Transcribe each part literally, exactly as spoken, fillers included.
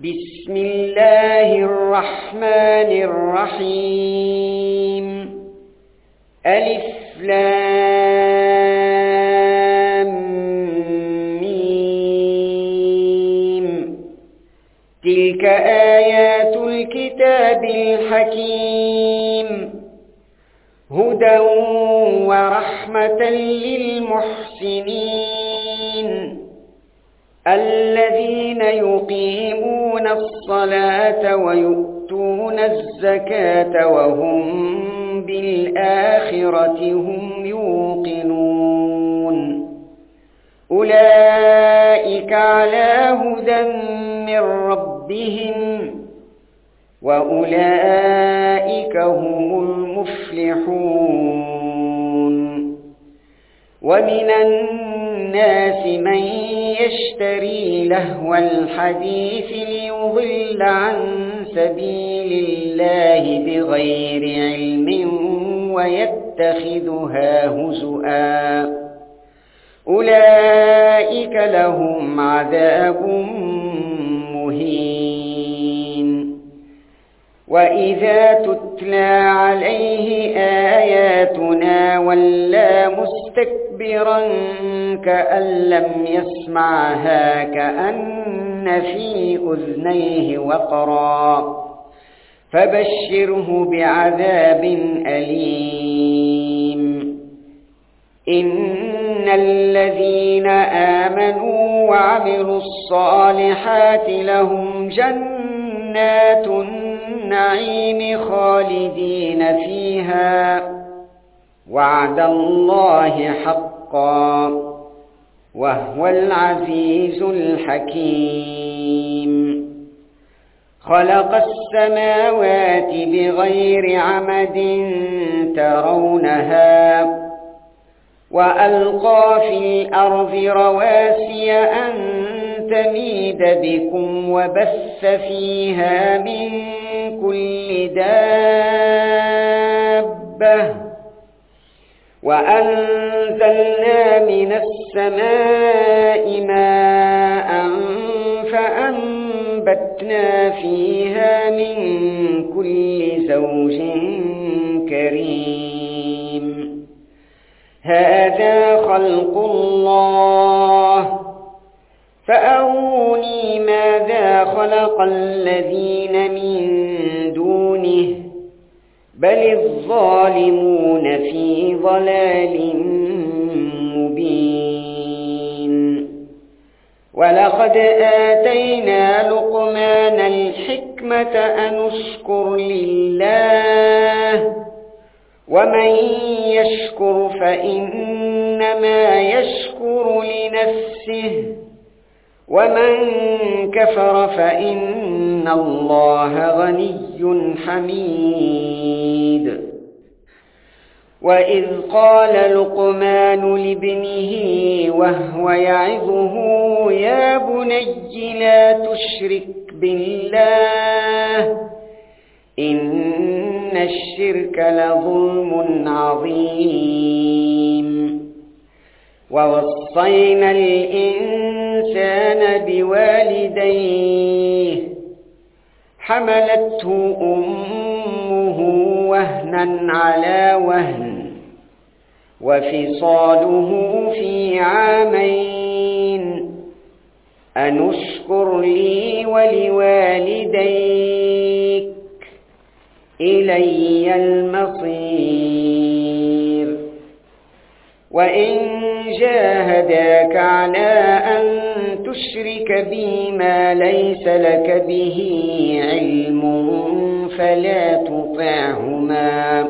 بسم الله الرحمن الرحيم ألف لام ميم تلك آيات الكتاب الحكيم هدى ورحمة للمحسنين الذين يقيمون الصلاة ويؤتون الزكاة وهم بالآخرة هم يوقنون أولئك على هدى من ربهم وأولئك هم المفلحون ومن الناس من يشتري لهو الحديث ليضل عن سبيل الله بغير علم ويتخذها هزؤا أولئك لهم عذاب مهين وإذا تتلى عليه آياتنا ولى مستكبرا كأن لم يسمعها كأن في أذنيه وقرا فبشره بعذاب أليم إن الذين آمنوا وعملوا الصالحات لهم جنات النعيم خالدين فيها وعد الله حقا وهو العزيز الحكيم خلق السماوات بغير عمد ترونها وألقى في الأرض رواسي أن تميد بكم وبث فيها من كل دابة وأنزلنا من السماء ماء فأنبتنا فيها من كل زوج كريم هذا خلق الله فأروني ماذا خلق الذين من دونه بل الظالمون في ضلال مبين ولقد آتينا لقمان الحكمة أن اشكر لله ومن يشكر فإنما يشكر لنفسه ومن كفر فإن الله غني حميد وإذ قال لقمان لابنه وهو يعظه يا بني لا تشرك بالله إن الشرك لظلم عظيم ووصينا الإنسان بوالديه حملته أمه وهنا على وهن وفصاله في عامين أن اشكر لي ولوالديك إلي المصير وإن جاهداك على أن تشرك بي ما ليس لك به علم فلا تطعهما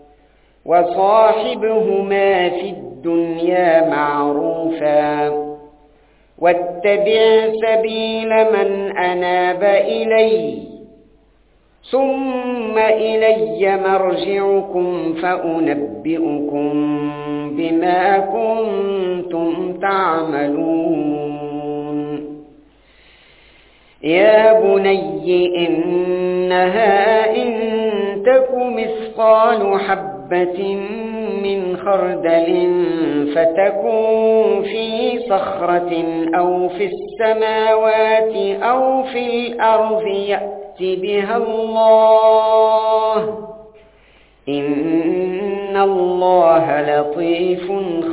وصاحبهما في الدنيا معروفا واتبع سبيل من أناب إلي ثم إلي مرجعكم فأنبئكم بما كنتم تعملون يا بني إنها إن تك مثقال حبة من خردل فتكون في صخرة أو في السماوات أو في الأرض يأت بها الله إن الله لطيف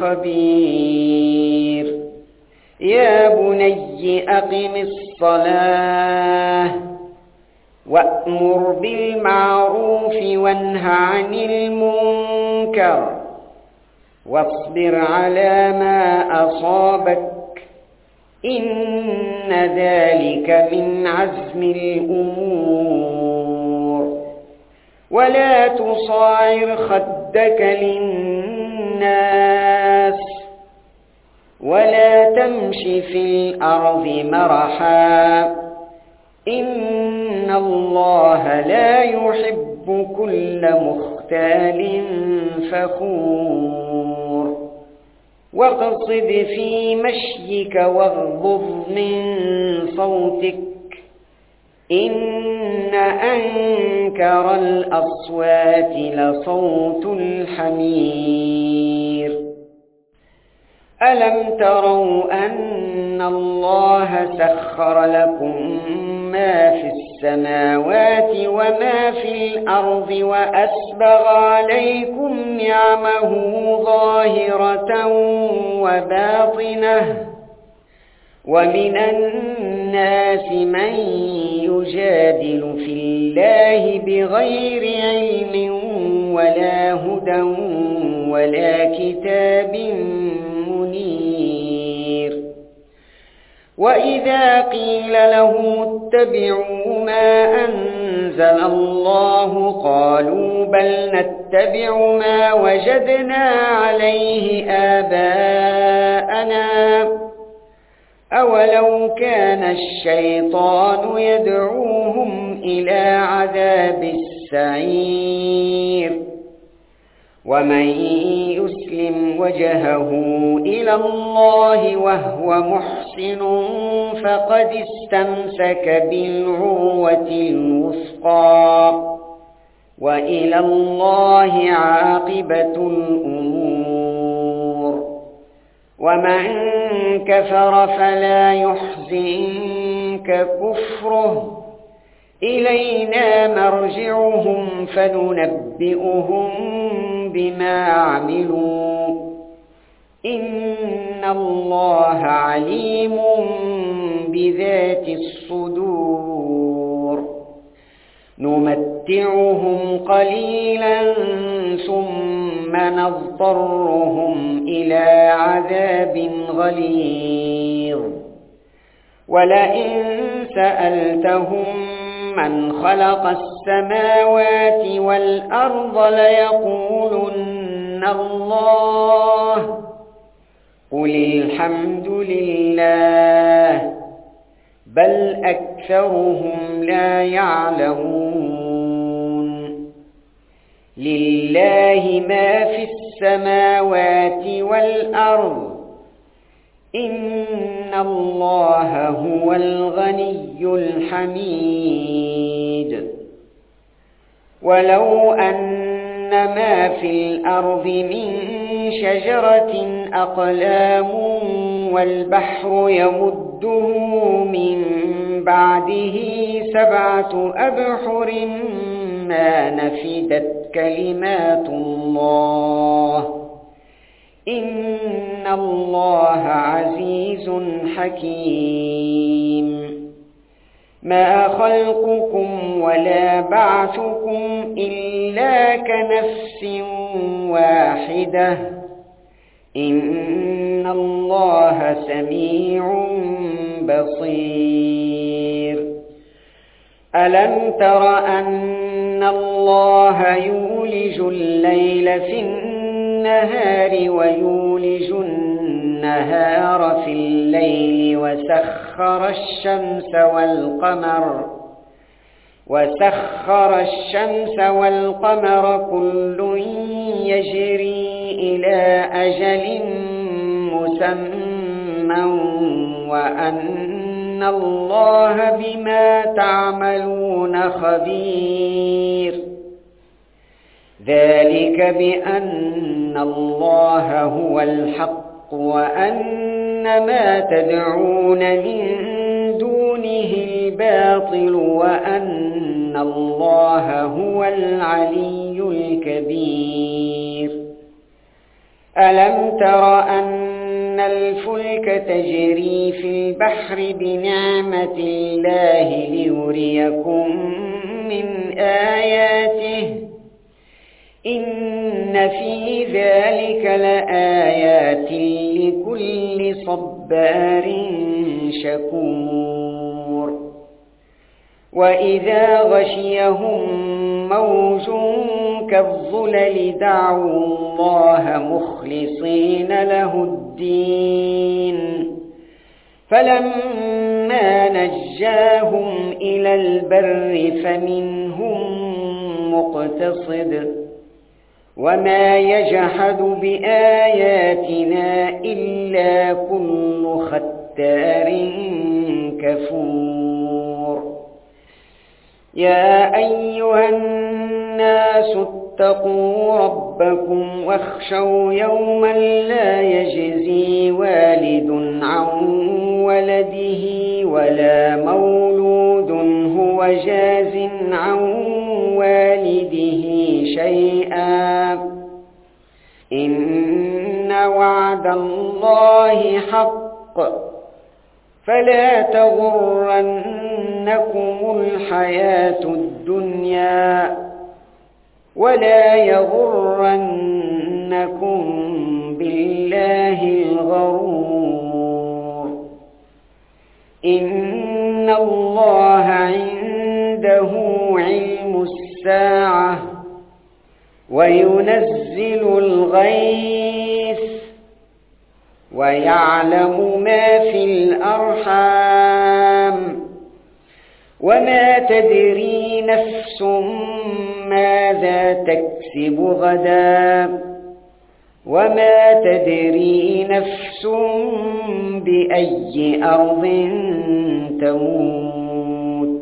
خبير يا بني أقم الصلاة وأمر بالمعروف وانه عن المنكر واصبر على ما أصابك إن ذلك من عزم الأمور ولا تصاعر خدك للناس ولا تمش في الأرض مرحا إن الله لا يحب كل مختال فخور واقصد في مشيك واغضض من صوتك إن أنكر الأصوات لصوت الحمير ألم تروا أن الله سخر لكم ما في السماوات وما في الأرض وأسبغ عليكم نعمه ظاهرة وباطنة ومن الناس من يجادل في الله بغير علم ولا هدى ولا كتاب منير وإذا قيل لهم اتبعوا ما أنزل الله قالوا بل نتبع ما وجدنا عليه آباءنا أولو كان الشيطان يدعوهم إلى عذاب السعير ومن يسلم وجهه إلى الله وهو محسن فقد استمسك بالعروة الوثقى وإلى الله عاقبة الأمور ومن كفر فلا يحزنك كفره إلينا مرجعهم فننبئهم بما عملوا إن الله عليم بذات الصدور نمتعهم قليلا ثم نضطرهم إلى عذاب غليظ ولئن سألتهم من خلق السماوات والأرض ليقولن الله قل الحمد لله بل أكثرهم لا يعلمون لله ما في السماوات والأرض إن الله هو الغني الحميد ولو أن ما في الأرض من شجرة أقلام والبحر يمده من بعده سبعة أبحر ما نفدت كلمات الله إن الله عزيز حكيم ما خلقكم ولا بعثكم إلا كنفس واحدة إن الله سميع بصير ألم تر أن الله يولج الليل في النهار ويولج النهار في الليل وسخر الشمس والقمر وسخر الشمس والقمر كل يجري إلى أجل مسمى وأن الله بما تعملون خبير ذلك بأن الله هو الحق وأن ما تدعون من دونه الباطل وأن الله هو العلي الكبير. ألم تر أن الفلك تجري في البحر بنعمة الله ليريكم من آياته إن في ذلك لآيات لكل صبار شكور. وإذا غشيهم موج كالظلل دعوا الله مخلصين له الدين فلما نجاهم إلى البر فمنهم مقتصد وما يجحد بآياتنا إلا كل ختار كفور. يا أيها الناس اتقوا ربكم واخشوا يوما لا يجزي والد عن ولده ولا مولود هو جاز عن والده شيئا إن وعد الله حق فلا تغرنكم الحياة الدنيا ولا يغرنكم بالله الغرور. إن الله عنده علم الساعة وينزل الغيث ويعلم ما في الأرحام وما تدري نفس ماذا تكسب غدا وما تدري نفس بأي أرض تموت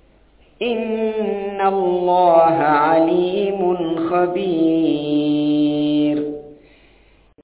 إن الله عليم خبير.